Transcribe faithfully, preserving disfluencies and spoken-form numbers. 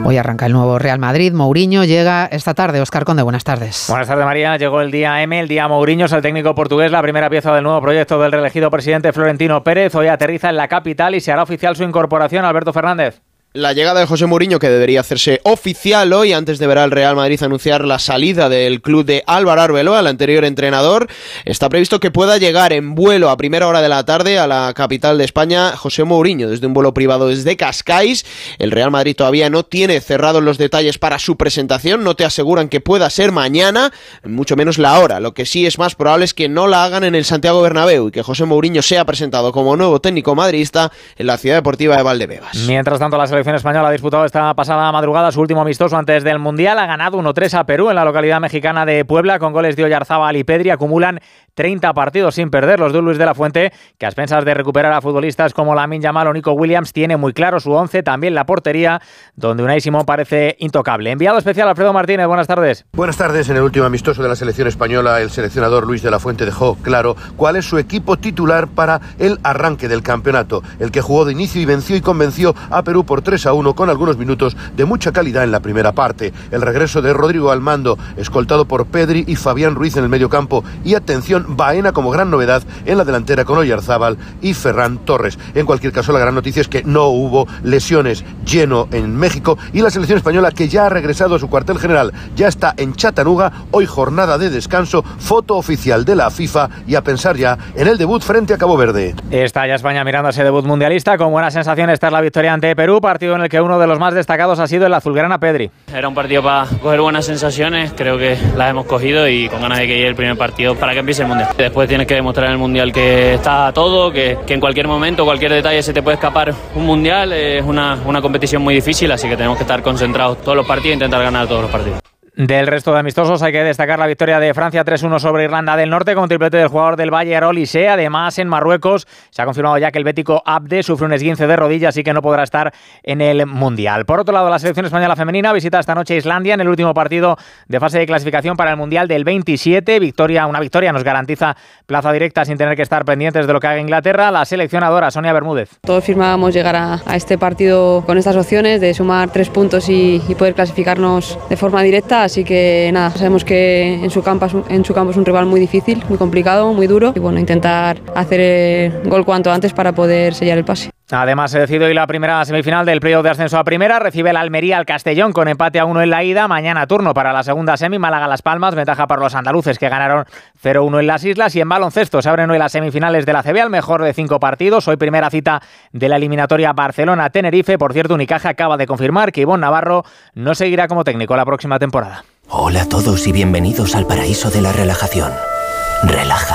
Hoy arranca el nuevo Real Madrid. Mourinho llega esta tarde. Óscar Conde, buenas tardes. Buenas tardes, María. Llegó el día M, el día Mourinho, es el técnico portugués, la primera pieza del nuevo proyecto del reelegido presidente Florentino Pérez. Hoy aterriza en la capital y se hará oficial su incorporación. Alberto Fernández. La llegada de José Mourinho, que debería hacerse oficial hoy, antes de ver al Real Madrid anunciar la salida del club de Álvaro Arbeloa, el anterior entrenador. Está previsto que pueda llegar en vuelo a primera hora de la tarde a la capital de España José Mourinho, desde un vuelo privado desde Cascais. El Real Madrid todavía no tiene cerrados los detalles para su presentación, no te aseguran que pueda ser mañana, mucho menos la hora. Lo que sí es más probable es que no la hagan en el Santiago Bernabéu y que José Mourinho sea presentado como nuevo técnico madridista en la ciudad deportiva de Valdebebas. Mientras tanto, la selección española ha disputado esta pasada madrugada su último amistoso antes del Mundial. Ha ganado uno tres a Perú en la localidad mexicana de Puebla con goles de Oyarzábal y Pedri. Acumulan treinta partidos sin perder los de Luis de la Fuente, que a expensas de recuperar a futbolistas como Lamine Yamal o Nico Williams tiene muy claro su once, también la portería, donde Unai Simón parece intocable. Enviado especial Alfredo Martínez, buenas tardes. Buenas tardes. En el último amistoso de la selección española, el seleccionador Luis de la Fuente dejó claro cuál es su equipo titular para el arranque del campeonato, el que jugó de inicio y venció y convenció a Perú por tres a uno con algunos minutos de mucha calidad en la primera parte. El regreso de Rodrigo al mando, escoltado por Pedri y Fabián Ruiz en el medio campo, y atención, Baena como gran novedad en la delantera con Oyarzábal y Ferran Torres. En cualquier caso, la gran noticia es que no hubo lesiones, lleno en México, y la selección española, que ya ha regresado a su cuartel general, ya está en Chattanooga, hoy jornada de descanso, foto oficial de la FIFA, y a pensar ya en el debut frente a Cabo Verde. Está ya España mirando ese debut mundialista con buenas sensaciones tras la victoria ante Perú, partido en el que uno de los más destacados ha sido el azulgrana Pedri. Era un partido para coger buenas sensaciones, creo que las hemos cogido y con ganas de que llegue el primer partido para que empiece el Mundial. Después tienes que demostrar en el Mundial que está todo, que, que en cualquier momento, cualquier detalle se te puede escapar un Mundial. Es una, una competición muy difícil, así que tenemos que estar concentrados todos los partidos e intentar ganar todos los partidos. Del resto de amistosos hay que destacar la victoria de Francia tres uno sobre Irlanda del Norte con triplete del jugador del Bayern Olise. Además, en Marruecos se ha confirmado ya que el bético Abde sufre un esguince de rodilla, así que no podrá estar en el Mundial. Por otro lado, la selección española femenina visita esta noche Islandia en el último partido de fase de clasificación para el Mundial del veintisiete. Victoria, una victoria nos garantiza plaza directa sin tener que estar pendientes de lo que haga Inglaterra. La seleccionadora Sonia Bermúdez. Todos firmábamos llegar a, a este partido con estas opciones de sumar tres puntos y, y poder clasificarnos de forma directa. Así que nada, sabemos que en su campo, en su campo es un rival muy difícil, muy complicado, muy duro. Y bueno, intentar hacer el gol cuanto antes para poder sellar el pase. Además, se decide hoy la primera semifinal del playoff de ascenso a primera. Recibe el Almería al Castellón con empate a uno en la ida. Mañana turno para la segunda semi, Málaga-Las Palmas. Ventaja para los andaluces que ganaron cero uno en las Islas. Y en baloncesto se abren hoy las semifinales de la A C B al mejor de cinco partidos. Hoy primera cita de la eliminatoria Barcelona-Tenerife. Por cierto, Unicaja acaba de confirmar que Ivonne Navarro no seguirá como técnico la próxima temporada. Hola a todos y bienvenidos al paraíso de la relajación. Relaja.